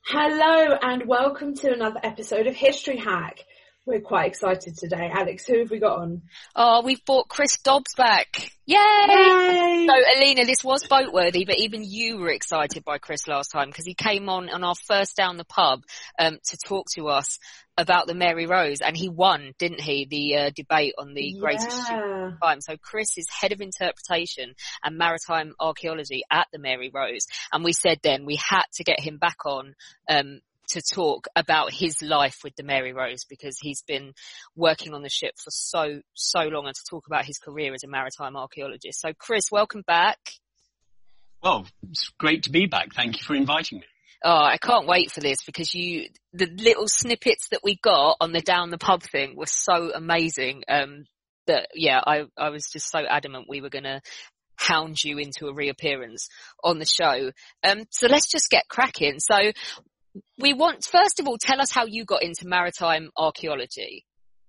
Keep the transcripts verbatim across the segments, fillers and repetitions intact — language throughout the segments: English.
Hello and welcome to another episode of History Hack. We're quite excited today. Alex, who have we got on? Oh, we've brought Chris Dobbs back. Yay! Yay! So, Alina, this was boat-worthy, but even you were excited by Chris last time because he came on on our first Down the Pub um, to talk to us about the Mary Rose, and he won, didn't he, the uh, debate on the greatest Yeah. ship of all time. So Chris is head of interpretation and maritime archaeology at the Mary Rose, and we said then we had to get him back on um to talk about his life with the Mary Rose because he's been working on the ship for so, so long, and to talk about his career as a maritime archaeologist. So Chris, welcome back. Well, it's great to be back. Thank you for inviting me. Oh, I can't wait for this because you, the little snippets that we got on the Down the Pub thing were so amazing. Um, that, yeah, I, I was just so adamant we were going to hound you into a reappearance on the show. Um, so let's just get cracking. So, we want, first of all, tell us how you got into maritime archaeology.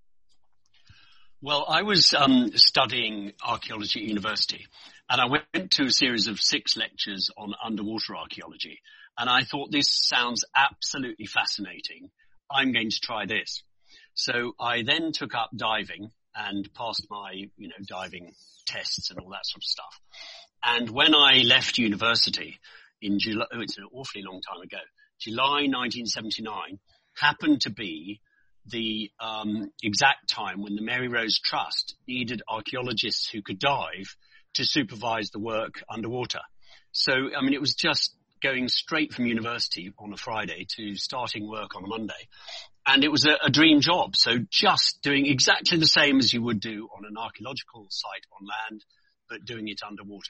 Well, I was um, studying archaeology at university, and I went to a series of six lectures on underwater archaeology, and I thought this sounds absolutely fascinating. I'm going to try this. So I then took up diving and passed my, you know, diving tests and all that sort of stuff. And when I left university in July, oh, it's an awfully long time ago, July nineteen seventy-nine happened to be the um, exact time when the Mary Rose Trust needed archaeologists who could dive to supervise the work underwater. So, I mean, it was just going straight from university on a Friday to starting work on a Monday. And it was a, a dream job. So just doing exactly the same as you would do on an archaeological site on land, but doing it underwater.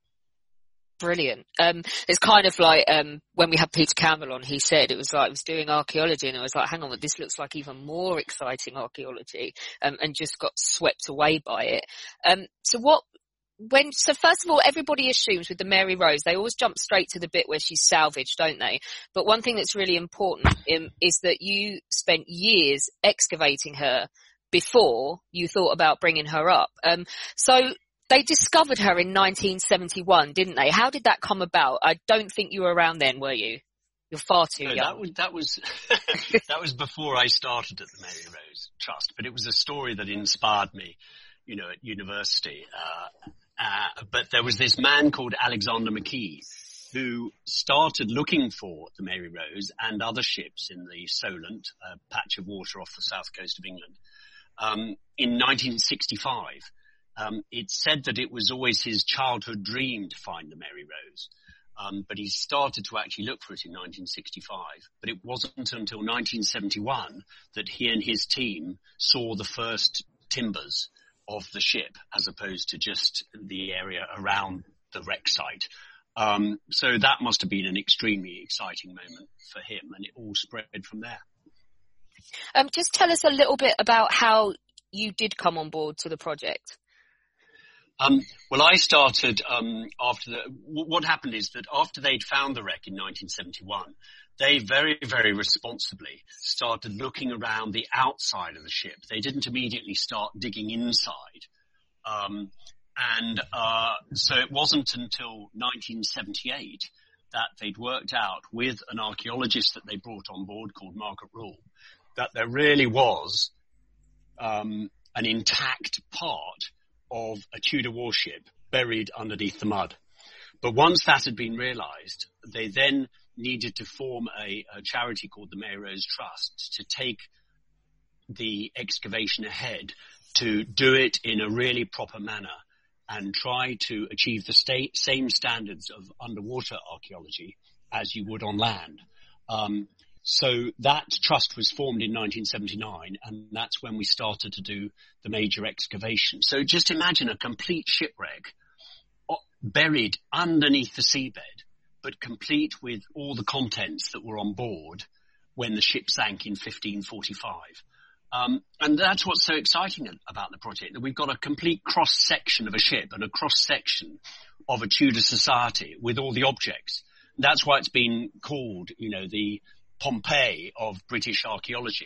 Brilliant. Um, it's kind of like, um, when we had Peter Campbell on, he said it was like, I was doing archaeology and I was like, hang on, this looks like even more exciting archaeology, um, and just got swept away by it. Um, so what, when, so first of all, everybody assumes with the Mary Rose, they always jump straight to the bit where she's salvaged, don't they? But one thing that's really important um, is that you spent years excavating her before you thought about bringing her up. Um, so, They discovered her in nineteen seventy-one, didn't they? How did that come about? I don't think you were around then, were you? You're far too no, young. That was that was that was before I started at the Mary Rose Trust, but it was a story that inspired me, you know, at university. Uh, uh, but there was this man called Alexander McKee who started looking for the Mary Rose and other ships in the Solent, a patch of water off the south coast of England, um, in nineteen sixty-five. Um, it said that it was always his childhood dream to find the Mary Rose, um, but he started to actually look for it in nineteen sixty-five. But it wasn't until nineteen seventy-one that he and his team saw the first timbers of the ship, as opposed to just the area around the wreck site. Um, so that must have been an extremely exciting moment for him, and it all spread from there. Um, just tell us a little bit about how you did come on board to the project. Um, well, I started um, after the. W- what happened is that after they'd found the wreck in nineteen seventy-one, they very, very responsibly started looking around the outside of the ship. They didn't immediately start digging inside, um, and uh, so it wasn't until nineteen seventy-eight that they'd worked out with an archaeologist that they brought on board called Margaret Rule that there really was um, an intact part of a Tudor warship buried underneath the mud. But once that had been realized, they then needed to form a, a charity called the Mary Rose Trust to take the excavation ahead, to do it in a really proper manner and try to achieve the sta- same standards of underwater archaeology as you would on land. Um, So that trust was formed in nineteen seventy-nine, and that's when we started to do the major excavation. So just imagine a complete shipwreck buried underneath the seabed, but complete with all the contents that were on board when the ship sank in fifteen forty-five. Um, and that's what's so exciting about the project, that we've got a complete cross-section of a ship and a cross-section of a Tudor society with all the objects. That's why it's been called, you know, the Pompeii of British archaeology.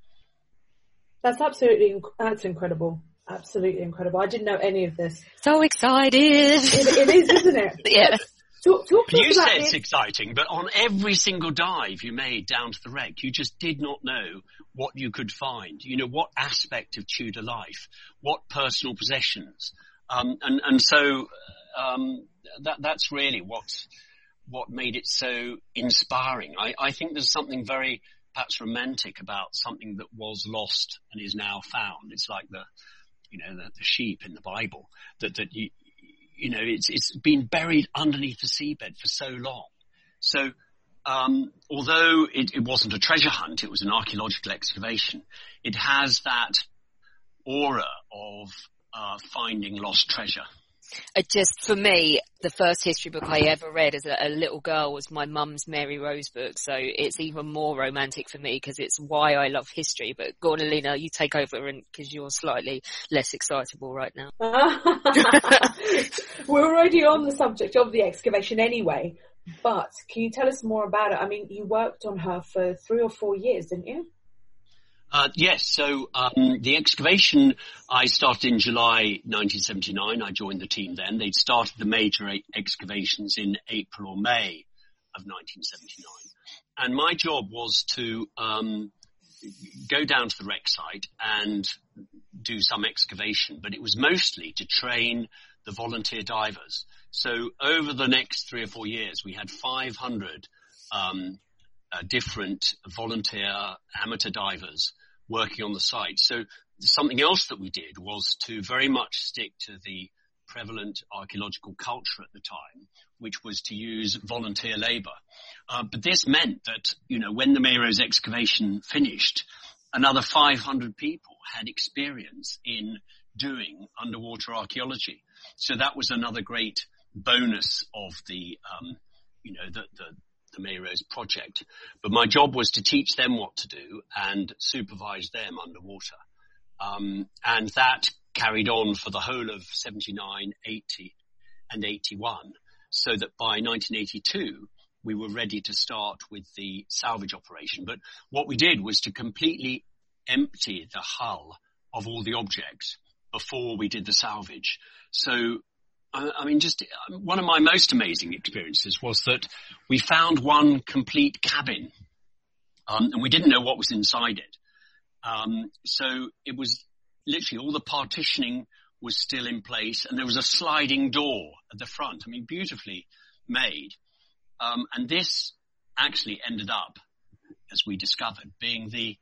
That's absolutely, that's incredible. Absolutely incredible. I didn't know any of this. So excited. It, it is, isn't it? Yeah. Talk, talk to You us about said this. it's exciting, but on every single dive you made down to the wreck, you just did not know what you could find. You know, what aspect of Tudor life, what personal possessions. Um, and, and so, um, that, that's really what, what made it so inspiring. I, I think there's something very, perhaps romantic about something that was lost and is now found. It's like the, you know, the, the sheep in the Bible that, that you, you know, it's, it's been buried underneath the seabed for so long. So, um, although it, it wasn't a treasure hunt, it was an archaeological excavation, it has that aura of, uh, finding lost treasure. It just, for me, the first history book I ever read as a, a little girl was my mum's Mary Rose book. So it's even more romantic for me because it's why I love history. But go on, Alina, you take over and because you're slightly less excitable right now. We're already on the subject of the excavation anyway, but can you tell us more about it? I mean, you worked on her for three or four years, didn't you? Uh, yes, so um, the excavation, I started in July nineteen seventy-nine. I joined the team then. They'd started the major excavations in April or May of nineteen seventy-nine. And my job was to um, go down to the wreck site and do some excavation, but it was mostly to train the volunteer divers. So over the next three or four years, we had five hundred um, uh, different volunteer amateur divers working on the site. So something else that we did was to very much stick to the prevalent archaeological culture at the time, which was to use volunteer labour. Uh, but this meant that, you know, when the Mary Rose excavation finished, another five hundred people had experience in doing underwater archaeology. So that was another great bonus of the, um, you know, the, the, the Mary Rose project. But my job was to teach them what to do and supervise them underwater. Um, and that carried on for the whole of seventy-nine, eighty and eighty-one, so that by nineteen eighty-two, we were ready to start with the salvage operation. But what we did was to completely empty the hull of all the objects before we did the salvage. So, I mean, just one of my most amazing experiences was that we found one complete cabin, um, and we didn't know what was inside it. Um, so it was literally all the partitioning was still in place, and there was a sliding door at the front. I mean, beautifully made. Um, and this actually ended up, as we discovered, being the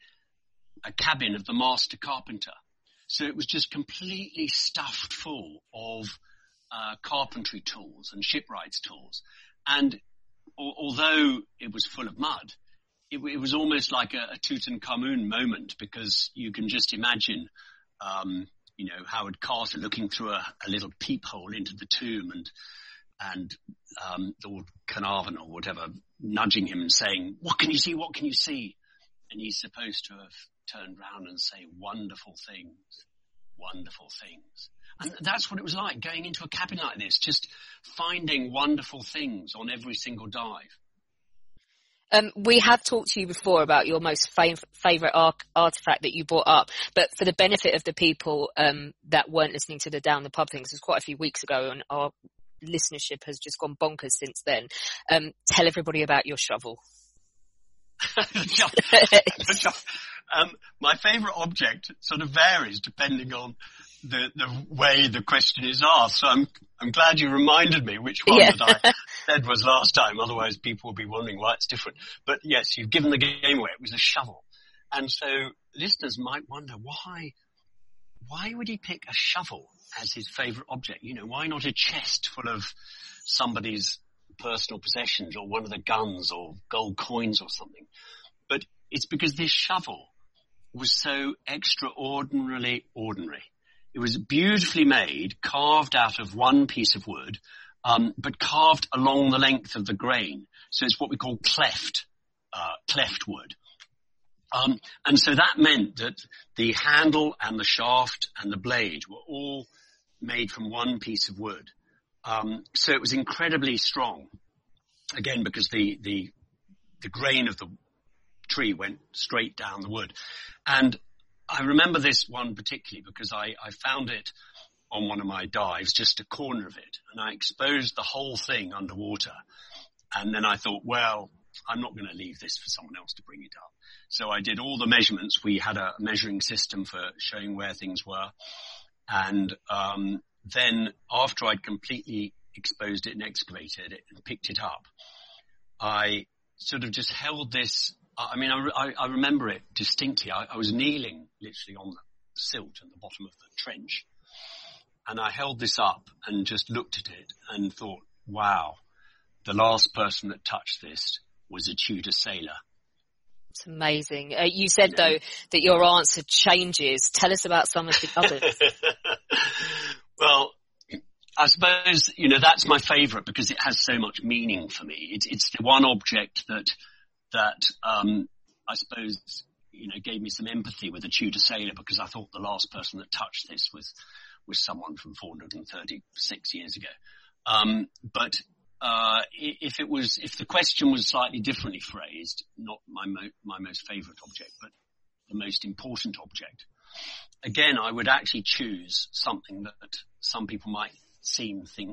a cabin of the master carpenter. So it was just completely stuffed full of Uh, carpentry tools and shipwrights tools. And al- although it was full of mud, it, it was almost like a, a Tutankhamun moment, because you can just imagine, um, you know, Howard Carter looking through a, a little peephole into the tomb and, and, um, Lord Carnarvon or whatever nudging him and saying, "What can you see? What can you see?" And he's supposed to have turned round and say, "Wonderful things, wonderful things." And that's what it was like going into a cabin like this, just finding wonderful things on every single dive. Um, we have talked to you before about your most fav- favourite ar- artefact that you brought up, but for the benefit of the people um, that weren't listening to the Down the Pub things, it was quite a few weeks ago, and our listenership has just gone bonkers since then. Um, tell everybody about your shovel. um, my favourite object sort of varies depending on the the way the question is asked. So I'm I'm glad you reminded me which one yeah. that I said was last time. Otherwise, people will be wondering why it's different. But yes, you've given the game away. It was a shovel, and so listeners might wonder why why would he pick a shovel as his favourite object? You know, why not a chest full of somebody's personal possessions or one of the guns or gold coins or something? But it's because this shovel was so extraordinarily ordinary. It was beautifully made, carved out of one piece of wood, um, but carved along the length of the grain. So it's what we call cleft, uh, cleft wood. Um, and so that meant that the handle and the shaft and the blade were all made from one piece of wood. Um, so it was incredibly strong. Again, because the, the, the grain of the tree went straight down the wood. And I remember this one particularly because I, I found it on one of my dives, just a corner of it, and I exposed the whole thing underwater. And then I thought, well, I'm not going to leave this for someone else to bring it up. So I did all the measurements. We had a measuring system for showing where things were. And um, then after I'd completely exposed it and excavated it and picked it up, I sort of just held this. I mean, I, I, I remember it distinctly. I, I was kneeling literally on the silt at the bottom of the trench. And I held this up and just looked at it and thought, wow, the last person that touched this was a Tudor sailor. It's amazing. Uh, you said, though, that your answer changes. Tell us about some of the others. Well, I suppose, you know, that's my favourite because it has so much meaning for me. It's, it's the one object that, that, um, I suppose, you know, gave me some empathy with a Tudor sailor because I thought the last person that touched this was, was someone from four hundred thirty-six years ago. Um, but, Uh, if it was, if the question was slightly differently phrased, not my mo- my most favourite object, but the most important object, again, I would actually choose something that some people might seem think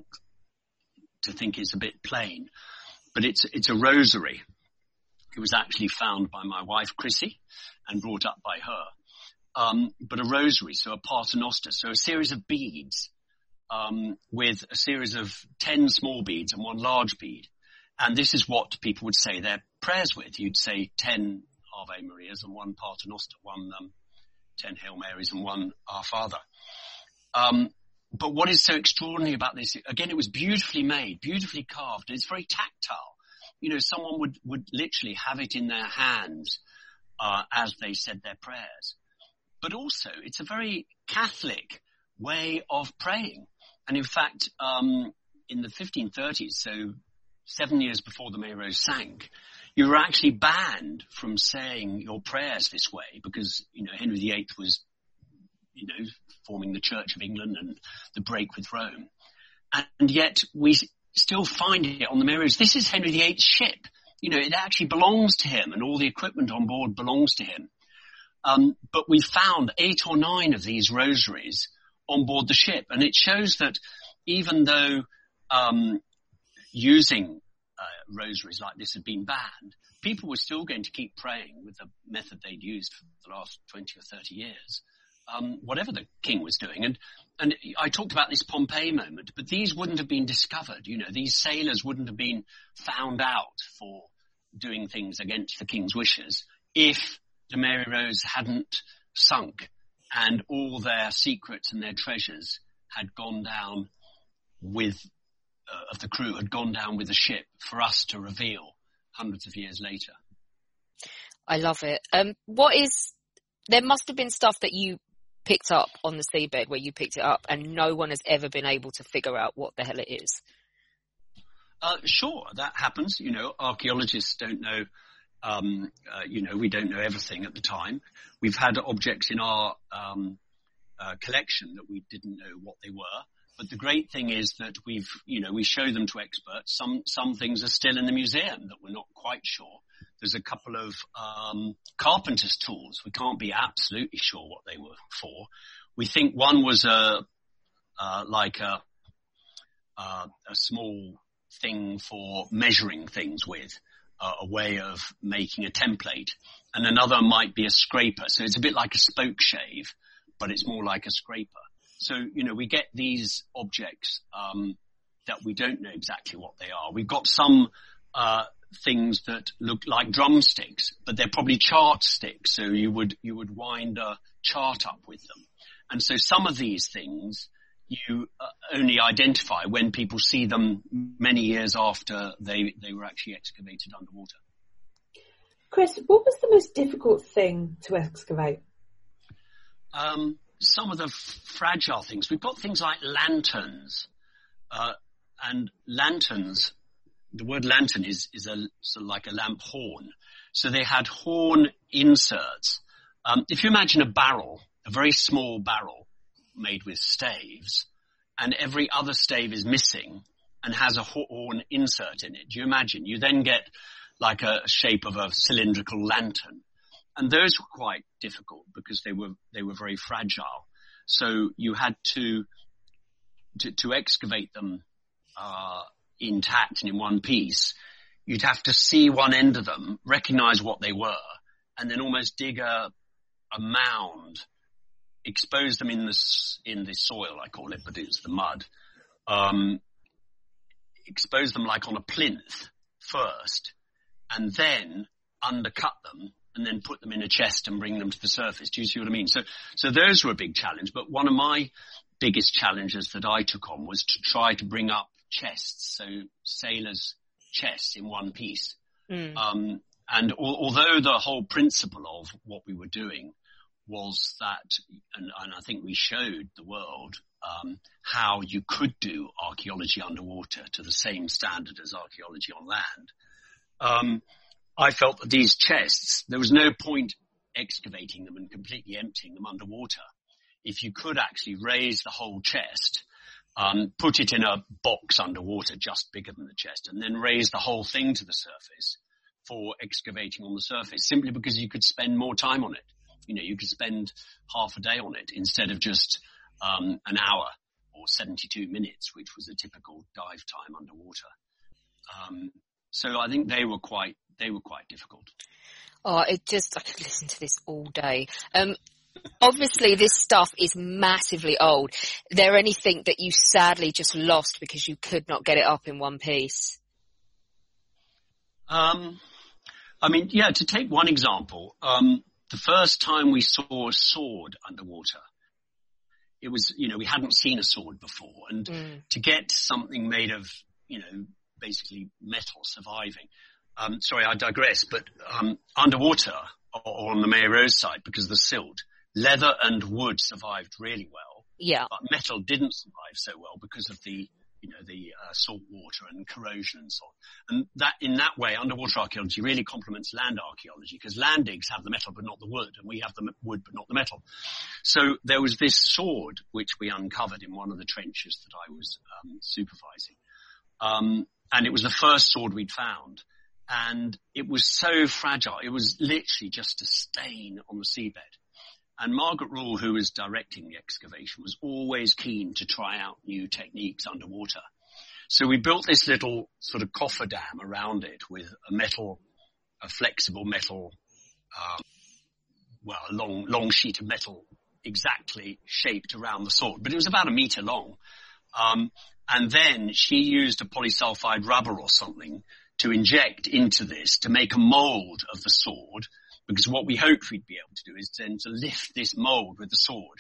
to think is a bit plain, but it's it's a rosary. It was actually found by my wife Chrissy and brought up by her. Um, but a rosary, so a paternoster, so a series of beads. Um, with a series of ten small beads and one large bead. And this is what people would say their prayers with. You'd say ten Ave Marias and one Paternoster, one, um, ten Hail Marys and one Our Father. Um, but what is so extraordinary about this, again, it was beautifully made, beautifully carved, and it's very tactile. You know, someone would, would literally have it in their hands, uh, as they said their prayers. But also, it's a very Catholic way of praying. And in fact, um, in the fifteen thirties, so seven years before the Mary Rose sank, you were actually banned from saying your prayers this way because, you know, Henry the Eighth was, you know, forming the Church of England and the break with Rome. And yet we still find it on the Mary Rose. This is Henry the Eighth's ship. You know, it actually belongs to him and all the equipment on board belongs to him. Um, but we found eight or nine of these rosaries on board the ship. And it shows that even though um, using uh, rosaries like this had been banned, people were still going to keep praying with the method they'd used for the last twenty or thirty years, um, whatever the king was doing. And and I talked about this Pompeii moment, but these wouldn't have been discovered. You know, these sailors wouldn't have been found out for doing things against the king's wishes if the Mary Rose hadn't sunk and all their secrets and their treasures had gone down with, uh, of the crew had gone down with the ship for us to reveal hundreds of years later. I love it. Um, what is, there must have been stuff that you picked up on the seabed where you picked it up and no one has ever been able to figure out what the hell it is. Uh, sure, that happens. You know, archaeologists don't know Um, uh, you know, we don't know everything at the time. We've had objects in our um, uh, collection that we didn't know what they were. But the great thing is that we've, you know, we show them to experts. Some some things are still in the museum that we're not quite sure. There's a couple of um, carpenter's tools. We can't be absolutely sure what they were for. We think one was a uh, like a uh, a small thing for measuring things with. Uh, a way of making a template, and another might be a scraper. So it's a bit like a spoke shave, but it's more like a scraper. So, you know, we get these objects um, that we don't know exactly what they are. We've got some uh, things that look like drumsticks, but they're probably chart sticks. So you would you would wind a chart up with them. And so some of these things you uh, only identify when people see them many years after they, they were actually excavated underwater. Chris, what was the most difficult thing to excavate? Um, some of the f- fragile things. We've got things like lanterns. Uh, and lanterns, the word lantern is, is a, sort of like a lamp horn. So they had horn inserts. Um, if you imagine a barrel, a very small barrel, made with staves, and every other stave is missing and has a horn insert in it. Do you imagine? You then get like a shape of a cylindrical lantern. And those were quite difficult because they were, they were very fragile. So you had to to, to excavate them uh, intact and in one piece, you'd have to see one end of them, recognize what they were, and then almost dig a, a mound, expose them in the, in the soil, I call it, but it's the mud, um, expose them like on a plinth first, and then undercut them, and then put them in a chest and bring them to the surface. Do you see what I mean? So, so those were a big challenge, but one of my biggest challenges that I took on was to try to bring up chests, so sailors' chests in one piece. Mm. Um, and al- although the whole principle of what we were doing was that, and, and I think we showed the world um, how you could do archaeology underwater to the same standard as archaeology on land, um, I felt that these chests, there was no point excavating them and completely emptying them underwater. If you could actually raise the whole chest, um, put it in a box underwater just bigger than the chest, and then raise the whole thing to the surface for excavating on the surface, simply because you could spend more time on it. You know, you could spend half a day on it instead of just um, an hour or seventy-two minutes, which was a typical dive time underwater. Um, so I think they were quite they were quite difficult. Oh, it just I could listen to this all day. Um, obviously, this stuff is massively old. Is there anything that you sadly just lost because you could not get it up in one piece? Um, I mean, yeah. To take one example. Um, The first time we saw a sword underwater, it was, you know, we hadn't seen a sword before. And mm. to get something made of, you know, basically metal surviving. Um, sorry, I digress, but um, underwater or on the Mary Rose side, because of the silt, leather and wood survived really well. Yeah. But metal didn't survive so well because of the, you know, the uh, salt water and corrosion and so on. And that, in that way, underwater archaeology really complements land archaeology, because land digs have the metal but not the wood, and we have the wood but not the metal. So there was this sword which we uncovered in one of the trenches that I was um, supervising. Um, and it was the first sword we'd found. And it was so fragile. It was literally just a stain on the seabed. And Margaret Rule, who was directing the excavation, was always keen to try out new techniques underwater. So we built this little sort of cofferdam around it with a metal, a flexible metal, um, well, a long, long sheet of metal exactly shaped around the sword. But it was about a meter long. Um, and then she used a polysulfide rubber or something to inject into this to make a mold of the sword, because what we hoped we'd be able to do is then to lift this mold with the sword.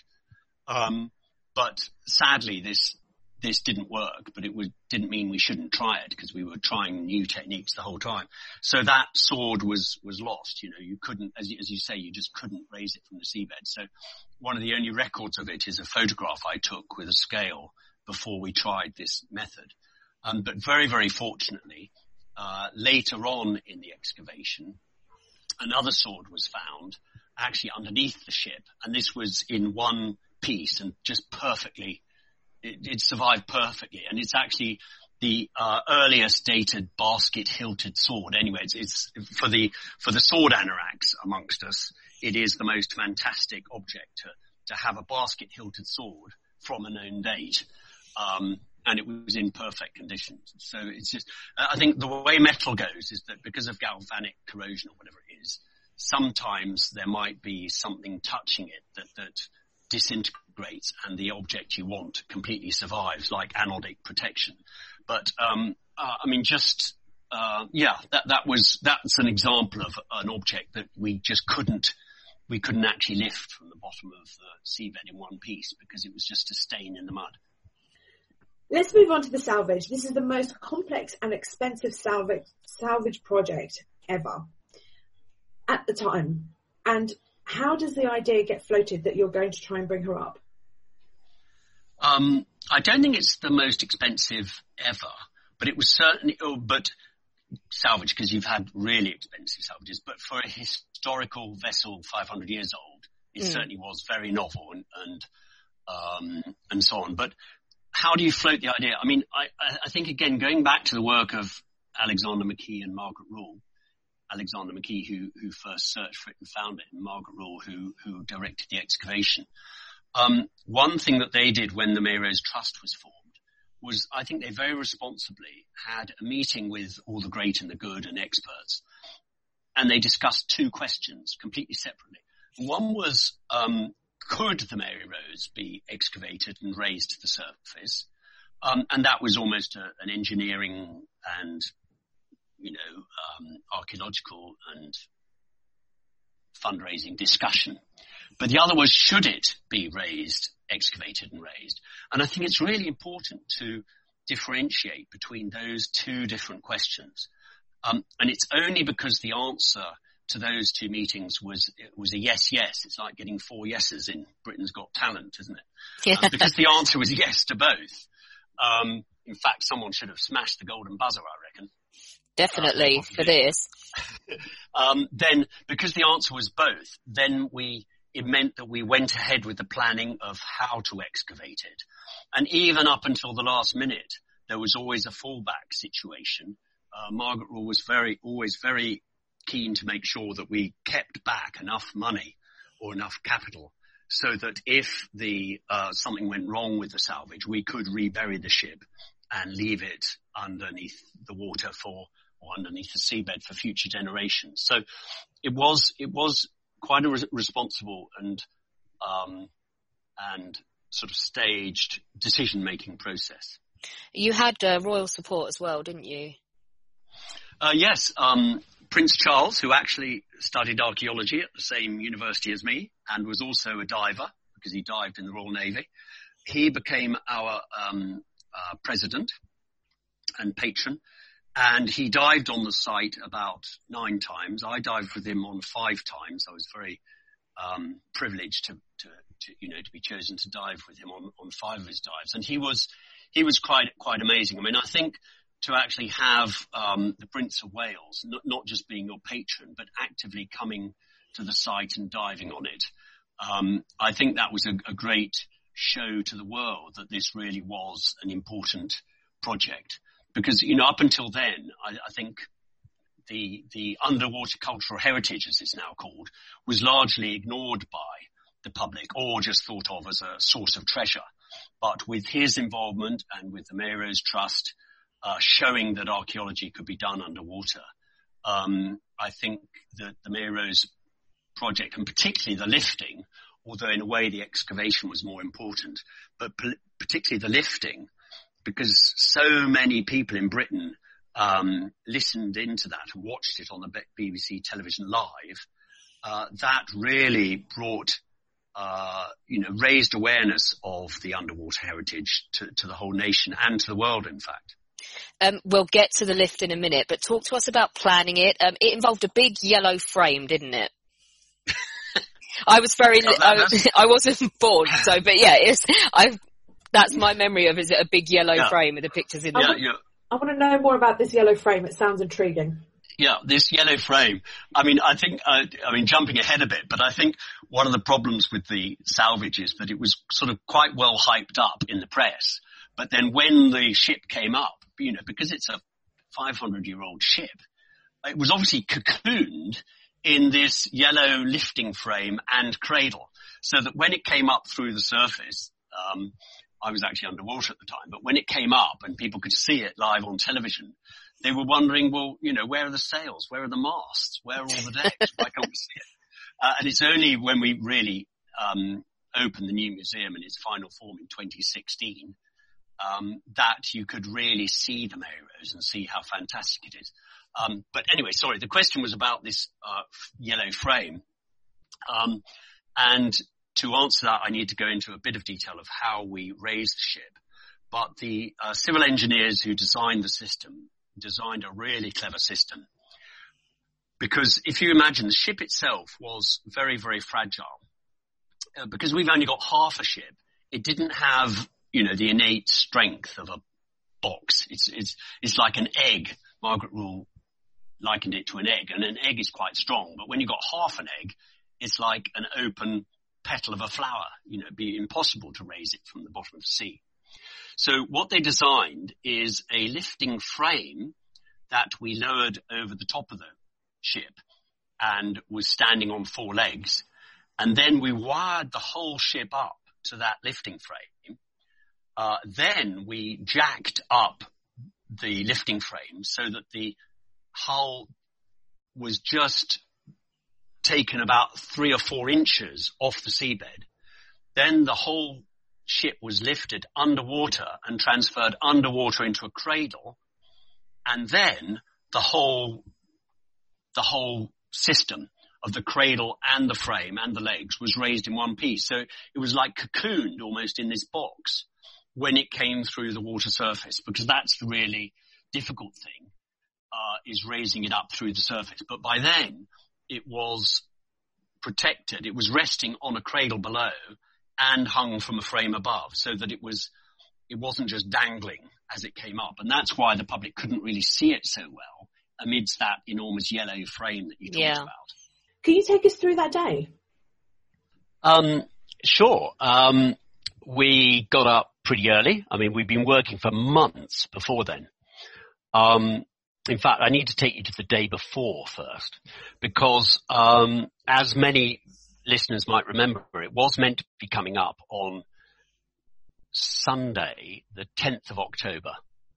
Um, but sadly, this this didn't work, but it was, didn't mean we shouldn't try it, because we were trying new techniques the whole time. So that sword was was lost. You know, you couldn't, as you, as you say, you just couldn't raise it from the seabed. So one of the only records of it is a photograph I took with a scale before we tried this method. Um, but very, very fortunately, uh, later on in the excavation, another sword was found actually underneath the ship, and this was in one piece and just perfectly, it, it survived perfectly. And it's actually the uh, earliest dated basket-hilted sword. Anyway, it's, it's for the for the sword anoraks amongst us, it is the most fantastic object to, to have a basket-hilted sword from a known date. Um, and it was in perfect condition. So it's just, I think the way metal goes is that because of galvanic corrosion or whatever it is, sometimes there might be something touching it that, that disintegrates and the object you want completely survives, like anodic protection. But, um, uh, I mean, just, uh, yeah, that, that was, that's an example of an object that we just couldn't, we couldn't actually lift from the bottom of the seabed in one piece because it was just a stain in the mud. Let's move on to the salvage. This is the most complex and expensive salvage salvage project ever at the time. And how does the idea get floated that you're going to try and bring her up? Um, I don't think it's the most expensive ever, but it was certainly, oh, but salvage, because you've had really expensive salvages, but for a historical vessel five hundred years old, it mm. certainly was very novel and, and, um, and so on. But how do you float the idea? I mean, I, I think, again, going back to the work of Alexander McKee and Margaret Rule, Alexander McKee, who, who first searched for it and found it, and Margaret Rule, who, who directed the excavation. Um, one thing that they did when the Mary Rose Trust was formed was I think they very responsibly had a meeting with all the great and the good and experts, and they discussed two questions completely separately. One was, um, could the Mary Rose be excavated and raised to the surface? Um, and that was almost a, an engineering and, you know, um, archaeological and fundraising discussion. But the other was, should it be raised, excavated and raised? And I think it's really important to differentiate between those two different questions. Um, and it's only because the answer to those two meetings was was a yes, yes. It's like getting four yeses in Britain's Got Talent, isn't it? Yeah. Um, because the answer was yes to both. Um, in fact, someone should have smashed the golden buzzer, I reckon. Definitely, uh, for this. um, then, because the answer was both, then we, it meant that we went ahead with the planning of how to excavate it. And even up until the last minute, there was always a fallback situation. Uh, Margaret Rule was very, always very keen to make sure that we kept back enough money or enough capital so that if the, uh, something went wrong with the salvage, we could rebury the ship and leave it underneath the water for, or underneath the seabed for future generations. So it was, it was quite a re- responsible and, um, and sort of staged decision-making process. You had uh, royal support as well, didn't you? Uh, yes, um, Prince Charles, who actually studied archaeology at the same university as me and was also a diver because he dived in the Royal Navy. He became our um, uh, president and patron, and he dived on the site about nine times. I dived with him on five times. I was very um, privileged to, to, to, you know, to be chosen to dive with him on, on five of his dives, and he was he was quite quite amazing. I mean, I think to actually have um, the Prince of Wales, not, not just being your patron, but actively coming to the site and diving on it. Um, I think that was a, a great show to the world that this really was an important project. Because, you know, up until then, I, I think the the underwater cultural heritage, as it's now called, was largely ignored by the public or just thought of as a source of treasure. But with his involvement and with the Mary Rose Trust, Uh, showing that archaeology could be done underwater. Um, I think that the Mary Rose project, and particularly the lifting, although in a way the excavation was more important, but p- particularly the lifting, because so many people in Britain um, listened into that and watched it on the B B C television live, uh, that really brought, uh, you know, raised awareness of the underwater heritage to, to the whole nation and to the world, in fact. Um, we'll get to the lift in a minute, but talk to us about planning it. Um, it involved a big yellow frame, didn't it? I was very, oh, that, I, I wasn't born, so, but yeah, it's, I, that's my memory of, is it a big yellow yeah. frame with the pictures in yeah, there? Yeah. I want to know more about this yellow frame. It sounds intriguing. Yeah, this yellow frame. I mean, I think, uh, I mean, jumping ahead a bit, but I think one of the problems with the salvage is that it was sort of quite well hyped up in the press. But then when the ship came up, you know, because it's a five hundred year old ship, it was obviously cocooned in this yellow lifting frame and cradle. So that when it came up through the surface, um, I was actually underwater at the time, but when it came up and people could see it live on television, they were wondering, well, you know, where are the sails? Where are the masts? Where are all the decks? Why can't we see it? Uh, and it's only when we really, um, opened the new museum in its final form in twenty sixteen, Um, that you could really see the Mary Rose and see how fantastic it is. Um, but anyway, sorry, the question was about this uh, yellow frame. Um, and to answer that, I need to go into a bit of detail of how we raised the ship. But the uh, civil engineers who designed the system designed a really clever system. Because if you imagine, the ship itself was very, very fragile. Uh, because we've only got half a ship, it didn't have, you know, the innate strength of a box. It's, it's, it's like an egg. Margaret Rule likened it to an egg, and an egg is quite strong, but when you've got half an egg, it's like an open petal of a flower. You know, it'd be impossible to raise it from the bottom of the sea. So what they designed is a lifting frame that we lowered over the top of the ship and was standing on four legs. And then we wired the whole ship up to that lifting frame. uh, then we jacked up the lifting frame so that the hull was just taken about three or four inches off the seabed. Then the whole ship was lifted underwater and transferred underwater into a cradle. And then the whole, the whole system of the cradle and the frame and the legs was raised in one piece. So it was like cocooned almost in this box when it came through the water surface, because that's the really difficult thing, uh, is raising it up through the surface. But by then it was protected. It was resting on a cradle below and hung from a frame above, so that it was, it wasn't just dangling as it came up. And that's why the public couldn't really see it so well amidst that enormous yellow frame that you talked yeah. about. Can you take us through that day? Um, sure. Um, we got up pretty early. I mean, we've been working for months before then. Um, in fact, I need to take you to the day before first, because, um, as many listeners might remember, it was meant to be coming up on Sunday, the tenth of October,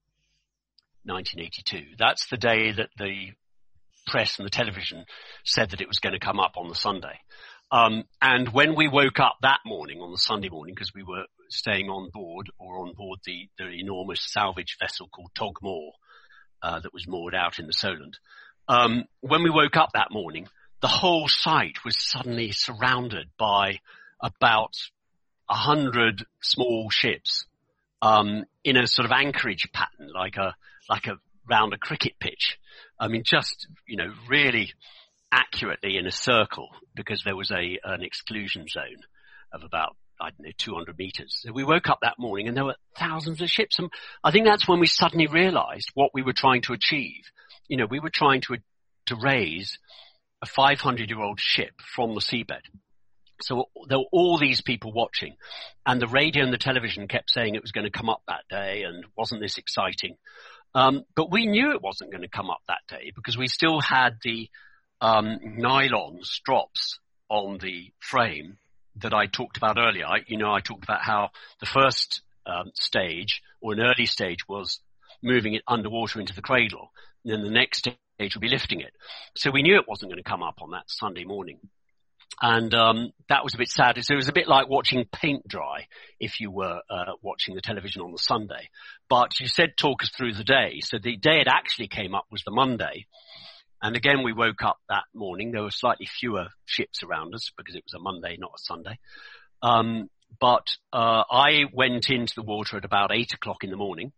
nineteen eighty-two. That's the day that the press and the television said that it was going to come up on the Sunday. Um, and when we woke up that morning, on the Sunday morning, because we were staying on board or on board the, the enormous salvage vessel called Togmore, uh, that was moored out in the Solent. Um, when we woke up that morning, the whole site was suddenly surrounded by about a hundred small ships, um, in a sort of anchorage pattern, like a, like a, round a cricket pitch. I mean, just, you know, really accurately in a circle, because there was a, an exclusion zone of about, I don't know, two hundred meters. So we woke up that morning and there were thousands of ships. And I think that's when we suddenly realized what we were trying to achieve. You know, we were trying to, to raise a five hundred year old ship from the seabed. So there were all these people watching, and the radio and the television kept saying it was going to come up that day, and wasn't this exciting? Um, but we knew it wasn't going to come up that day, because we still had the um, nylon strops on the frame that I talked about earlier. I, you know, I talked about how the first um, stage, or an early stage, was moving it underwater into the cradle, and then the next stage would be lifting it. So we knew it wasn't going to come up on that Sunday morning. And um that was a bit sad. So it was a bit like watching paint dry if you were uh, watching the television on the Sunday. But you said talk us through the day. So the day it actually came up was the Monday. And again, we woke up that morning. There were slightly fewer ships around us because it was a Monday, not a Sunday. Um But uh I went into the water at about eight o'clock in the morning.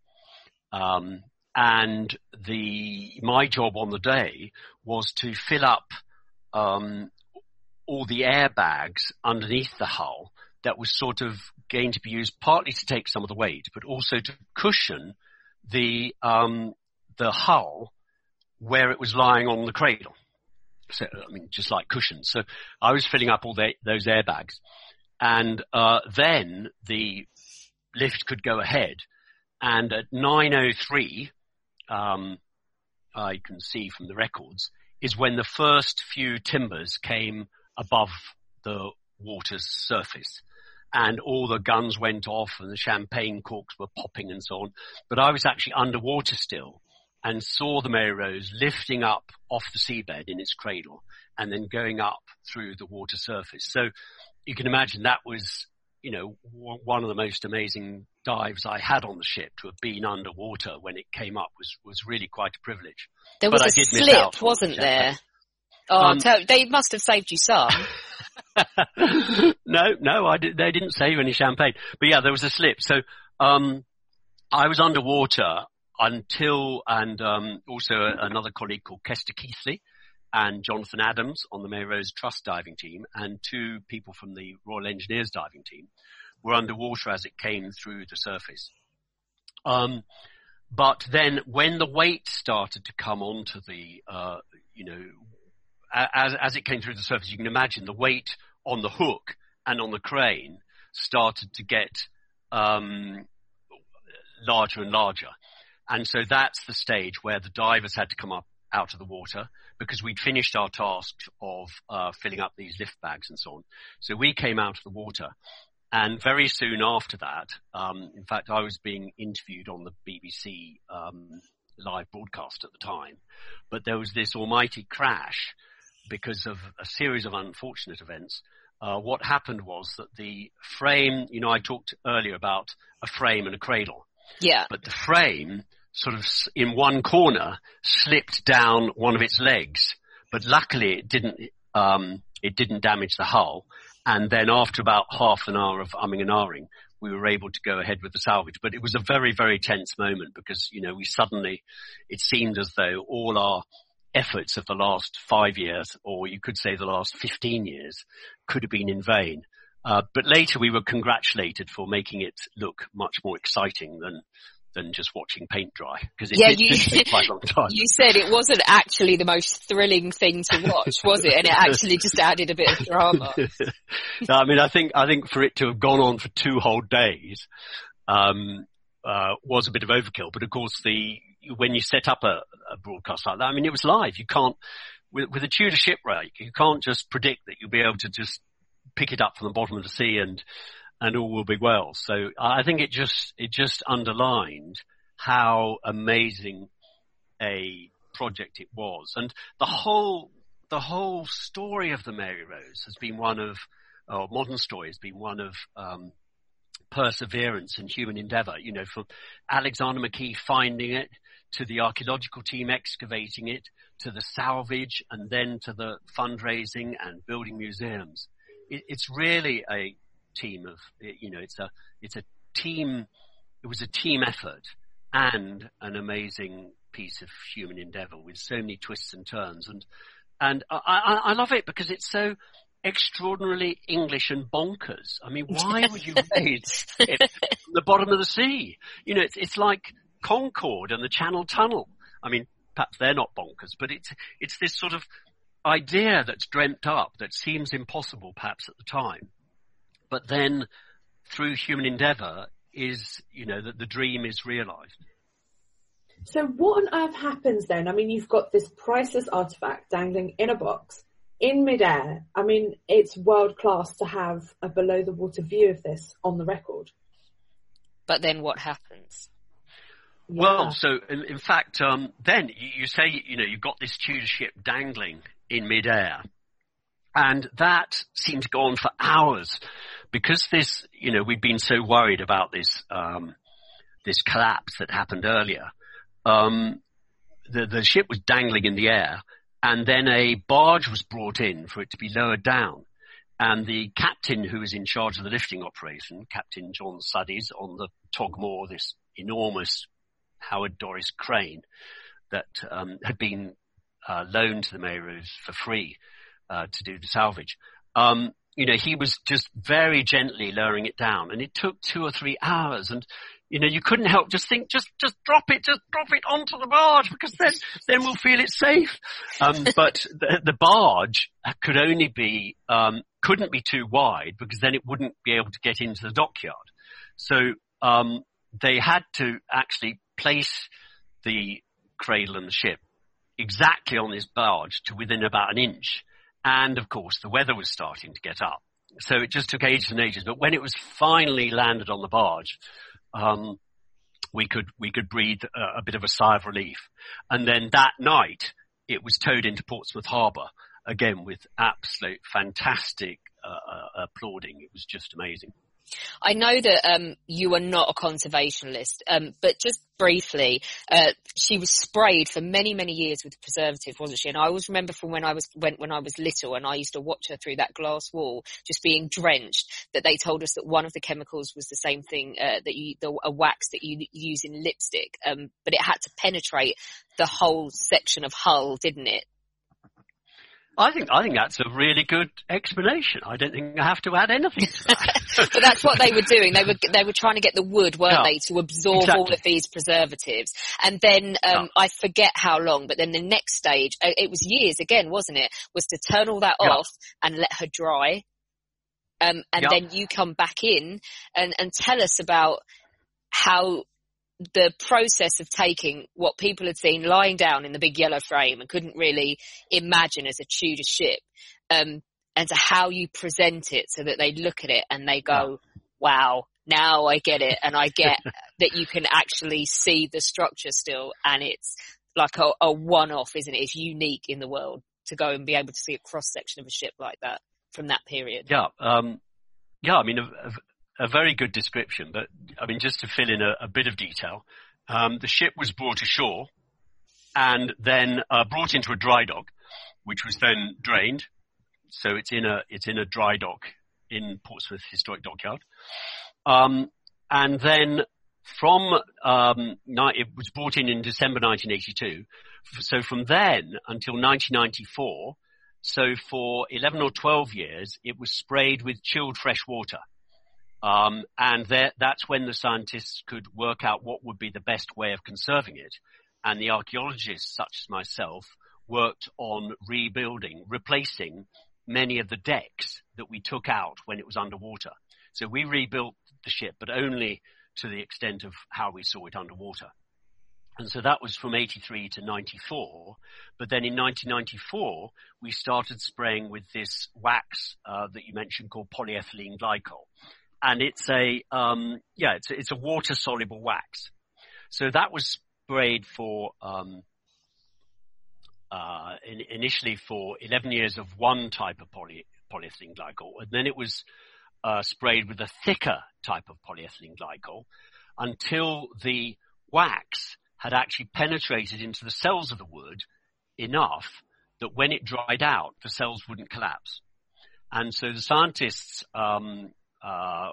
Um And the my job on the day was to fill up um all the airbags underneath the hull that was sort of going to be used partly to take some of the weight, but also to cushion the um the hull where it was lying on the cradle. So, I mean, just like cushions. So I was filling up all the, those airbags, and uh then the lift could go ahead. And at nine oh three, um I can see from the records, is when the first few timbers came above the water's surface, and all the guns went off and the champagne corks were popping and so on. But I was actually underwater still and saw the Mary Rose lifting up off the seabed in its cradle and then going up through the water surface. So you can imagine that was, you know, one of the most amazing dives I had on the ship. To have been underwater when it came up was, was really quite a privilege. There was but a I did miss out slip, wasn't the there? Oh, Um, tell, they must have saved you some. no, no, I did, they didn't save any champagne. But yeah, there was a slip. So, um, I was underwater until, and, um, also another colleague called Kester Keithley and Jonathan Adams on the Mary Rose Trust diving team, and two people from the Royal Engineers diving team were underwater as it came through the surface. Um, but then when the weight started to come onto the, uh, you know, As, as it came through the surface, you can imagine the weight on the hook and on the crane started to get um, larger and larger. And so that's the stage where the divers had to come up out of the water, because we'd finished our task of uh, filling up these lift bags and so on. So we came out of the water, and very soon after that, um, in fact, I was being interviewed on the B B C um, live broadcast at the time, but there was this almighty crash because of a series of unfortunate events. Uh, what happened was that the frame, you know, I talked earlier about a frame and a cradle. Yeah. But the frame sort of in one corner slipped down one of its legs, but luckily it didn't, um, it didn't damage the hull. And then after about half an hour of umming and ahhing, we were able to go ahead with the salvage. But it was a very, very tense moment because, you know, we suddenly, it seemed as though all our efforts of the last five years, or you could say the last fifteen years, could have been in vain. Uh, but later we were congratulated for making it look much more exciting than than just watching paint dry, because it yeah, did, you, did take quite a long time. You said it wasn't actually the most thrilling thing to watch, was it? And it actually just added a bit of drama. No, I mean, I think I think for it to have gone on for two whole days um, uh, was a bit of overkill. But of course, the when you set up a, a broadcast like that, I mean, it was live. You can't with, with a Tudor shipwreck, you can't just predict that you'll be able to just pick it up from the bottom of the sea and and all will be well. So I think it just, it just underlined how amazing a project it was. And the whole, the whole story of the Mary Rose has been one of, or modern story has been one of, um, perseverance and human endeavor, you know, from Alexander McKee finding it to the archaeological team excavating it to the salvage and then to the fundraising and building museums. It, it's really a team of, you know, it's a, it's a team, it was a team effort and an amazing piece of human endeavor with so many twists and turns. And, and I, I, I love it because it's so extraordinarily English and bonkers. I mean, why would you raid it from the bottom of the sea? You know, it's, it's like Concorde and the Channel Tunnel. I mean, perhaps they're not bonkers, but it's, it's this sort of idea that's dreamt up that seems impossible perhaps at the time. But then through human endeavor is, you know, that the dream is realized. So what on earth happens then? I mean, you've got this priceless artifact dangling in a box in midair. I mean, it's world class to have a below the water view of this on the record. But then what happens? Yeah. Well, so in, in fact, um, then you, you say, you know, you've got this Tudor ship dangling in midair. And that seemed to go on for hours because this, you know, we'd been so worried about this, um, this collapse that happened earlier. Um, the, the ship was dangling in the air and then a barge was brought in for it to be lowered down. And the captain who was in charge of the lifting operation, Captain John Suddies on the Togmore, this enormous Howard Doris crane that, um, had been, uh, loaned to the Mary Rose for free. Uh, to do the salvage. Um, you know, he was just very gently lowering it down and it took two or three hours and, you know, you couldn't help just think, just, just drop it, just drop it onto the barge because then, then we'll feel it's safe. Um, but the, the barge could only be, um, couldn't be too wide because then it wouldn't be able to get into the dockyard. So, um, they had to actually place the cradle and the ship exactly on this barge to within about an inch. And of course, the weather was starting to get up. So it just took ages and ages. But when it was finally landed on the barge, um, we could, we could breathe a, a bit of a sigh of relief. And then that night, it was towed into Portsmouth Harbour, again, with absolute fantastic, uh, uh, applauding. It was just amazing. I know that um, you are not a conservationist, um, but just briefly, uh, she was sprayed for many, many years with preservative, wasn't she? And I always remember from when I was when, when I was little, and I used to watch her through that glass wall, just being drenched. That they told us that one of the chemicals was the same thing uh, that you, the, a wax that you use in lipstick, um, but it had to penetrate the whole section of hull, didn't it? I think I think that's a really good explanation. I don't think I have to add anything to that. But that's what they were doing. They were they were trying to get the wood, weren't yeah, they, to absorb exactly. all of these preservatives. And then um, yeah. I forget how long, but then the next stage, it was years again, wasn't it? Was to turn all that yeah. off and let her dry. Um, and yeah. then you come back in and, and tell us about how the process of taking what people had seen lying down in the big yellow frame and couldn't really imagine as a Tudor ship, um, and to how you present it so that they look at it and they go, wow, now I get it. And I get that you can actually see the structure still, and it's like a, a one-off, isn't it? It's unique in the world to go and be able to see a cross-section of a ship like that from that period. Yeah, um, yeah, I mean, a, a, a very good description, but I mean, just to fill in a, a bit of detail, um, the ship was brought ashore and then uh, brought into a dry dock, which was then drained. So it's in a, it's in a dry dock in Portsmouth Historic Dockyard. Um, and then from, um, it was brought in in December nineteen eighty-two. So from then until nineteen ninety-four, so for eleven or twelve years, it was sprayed with chilled fresh water. Um, and there, that's when the scientists could work out what would be the best way of conserving it. And the archaeologists, such as myself, worked on rebuilding, replacing many of the decks that we took out when it was underwater. So we rebuilt the ship, but only to the extent of how we saw it underwater. And so that was from eighty-three to ninety-four. But then in nineteen ninety-four, we started spraying with this wax uh, that you mentioned called polyethylene glycol. And it's a, um, yeah, it's a, it's a water-soluble wax. So that was sprayed for, um, uh, in, initially for eleven years of one type of poly, polyethylene glycol. And then it was uh, sprayed with a thicker type of polyethylene glycol until the wax had actually penetrated into the cells of the wood enough that when it dried out, the cells wouldn't collapse. And so the scientists um, uh,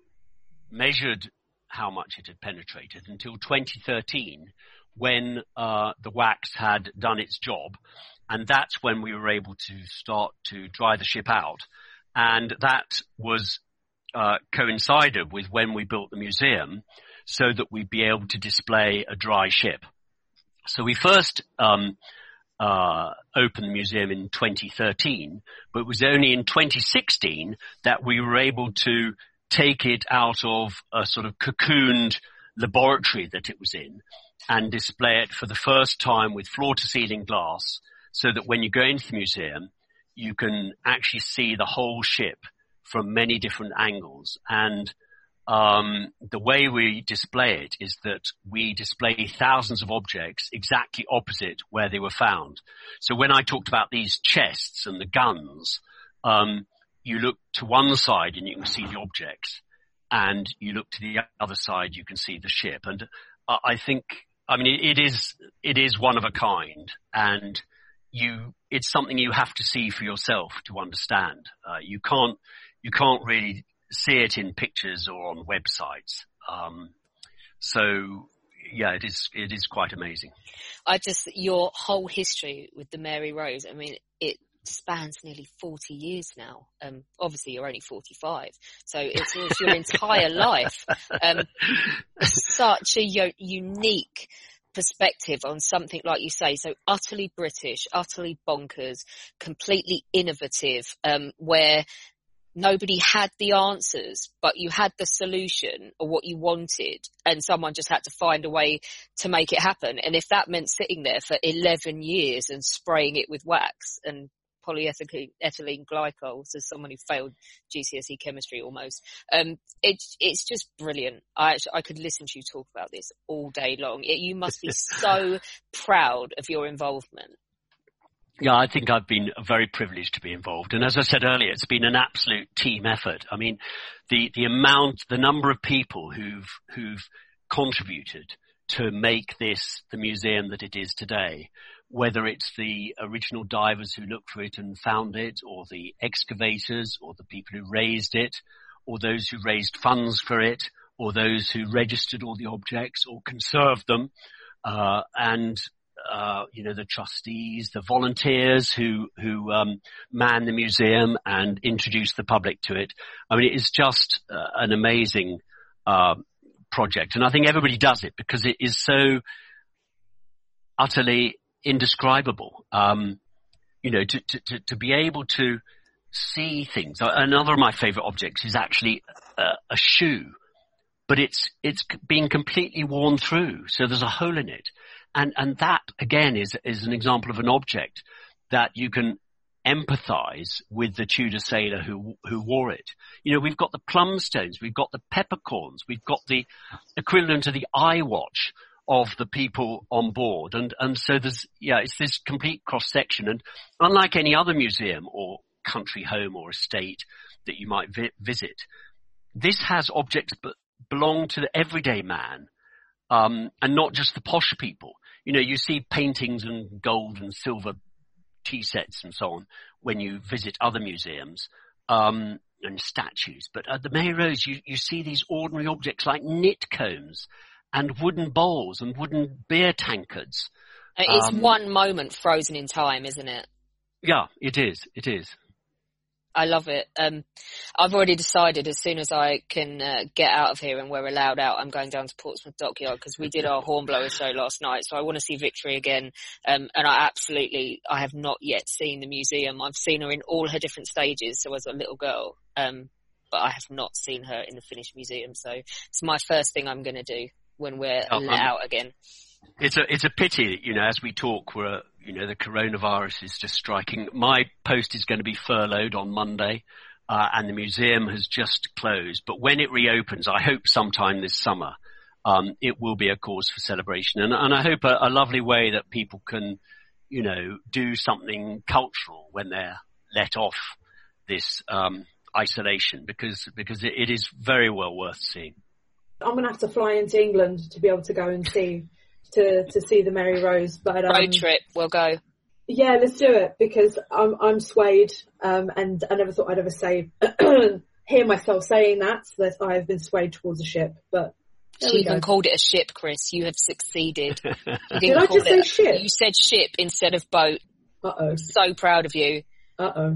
measured how much it had penetrated until twenty thirteen, when uh, the wax had done its job. And that's when we were able to start to dry the ship out. And that was uh, coincided with when we built the museum, so that we'd be able to display a dry ship. So we first um, uh, opened the museum in twenty thirteen, but it was only in twenty sixteen that we were able to take it out of a sort of cocooned laboratory that it was in and display it for the first time with floor-to-ceiling glass, so that when you go into the museum, you can actually see the whole ship from many different angles. And Um, the way we display it is that we display thousands of objects exactly opposite where they were found. So when I talked about these chests and the guns, um, you look to one side and you can see the objects, and you look to the other side, you can see the ship. And uh, I think, I mean, it, it is, it is one of a kind, and you, it's something you have to see for yourself to understand. Uh, you can't, you can't really see it in pictures or on websites. Um, so yeah, it is, it is quite amazing. I just, your whole history with the Mary Rose, I mean, it spans nearly forty years now. Um, obviously you're only forty-five, so it's, it's your entire life. Um, such a u- unique perspective on something, like you say, so utterly British, utterly bonkers, completely innovative, um, where nobody had the answers, but you had the solution or what you wanted, and someone just had to find a way to make it happen. And if that meant sitting there for eleven years and spraying it with wax and polyethylene glycol, so someone who failed G C S E chemistry almost, um, it's, it's just brilliant. I actually, I could listen to you talk about this all day long. It, you must be so proud of your involvement. Yeah, I think I've been very privileged to be involved. And as I said earlier, it's been an absolute team effort. I mean, the, the amount, the number of people who've, who've contributed to make this the museum that it is today, whether it's the original divers who looked for it and found it, or the excavators, or the people who raised it, or those who raised funds for it, or those who registered all the objects or conserved them, uh, and Uh, you know, the trustees, the volunteers who, who, um, man the museum and introduce the public to it. I mean, it is just uh, an amazing, uh, project. And I think everybody does it because it is so utterly indescribable. Um, you know, to, to, to, to be able to see things. Another of my favorite objects is actually a, a shoe, but it's, it's being completely worn through. So there's a hole in it. And, and that again is, is an example of an object that you can empathise with the Tudor sailor who who wore it. You know, we've got the plumstones, we've got the peppercorns, we've got the equivalent of the eye watch of the people on board, and and so there's yeah, it's this complete cross section. And unlike any other museum or country home or estate that you might vi- visit, this has objects that belong to the everyday man, um, and not just the posh people. You know, you see paintings and gold and silver tea sets and so on when you visit other museums, um, and statues. But at the Mary Rose, you, you see these ordinary objects like knit combs and wooden bowls and wooden beer tankards. It's um, one moment frozen in time, isn't it? Yeah, it is. It is. I love it. Um, I've already decided as soon as I can uh, get out of here and we're allowed out, I'm going down to Portsmouth Dockyard because we did our Hornblower show last night. So I want to see Victory again. Um, and I absolutely, I have not yet seen the museum. I've seen her in all her different stages. So as a little girl, um, but I have not seen her in the finished museum. So it's my first thing I'm going to do when we're oh, let um, out again. It's a, it's a pity, you know, as we talk, we're, you know, the coronavirus is just striking. My post is going to be furloughed on Monday, uh, and the museum has just closed. But when it reopens, I hope sometime this summer, um, it will be a cause for celebration. And, and I hope a, a lovely way that people can, you know, do something cultural when they're let off this, um, isolation, because, because it, it is very well worth seeing. I'm going to have to fly into England to be able to go and see to to see the Mary Rose. But um, road trip, we'll go. Yeah, let's do it, because I'm I'm swayed, um, and I never thought I'd ever say hear myself saying that that I have been swayed towards a ship. But there She we even go. called it a ship, Chris. You have sucsucceeded. You Did didn't I call just say it- ship? You said ship instead of boat. Uh oh. So proud of you. Uh oh.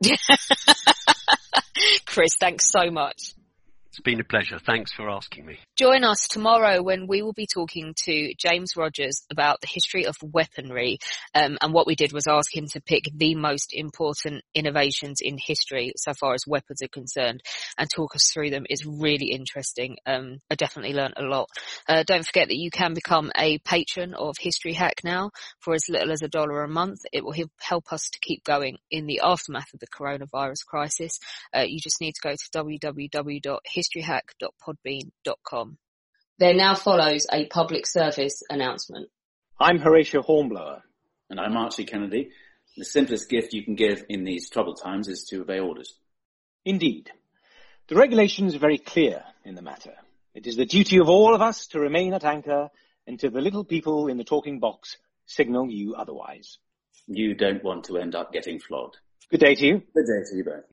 Chris, thanks so much. It's been a pleasure. Thanks for asking me. Join us tomorrow when we will be talking to James Rogers about the history of weaponry. Um, and what we did was ask him to pick the most important innovations in history so far as weapons are concerned and talk us through them. It's really interesting. Um, I definitely learned a lot. Uh, don't forget that you can become a patron of History Hack now for as little as a dollar a month. It will help us to keep going in the aftermath of the coronavirus crisis. Uh, you just need to go to w w w dot history hack dot podbean dot com. There now follows a public service announcement. I'm Horatio Hornblower. And I'm Archie Kennedy. The simplest gift you can give in these troubled times is to obey orders. Indeed. The regulations are very clear in the matter. It is the duty of all of us to remain at anchor until the little people in the talking box signal you otherwise. You don't want to end up getting flogged. Good day to you. Good day to you both.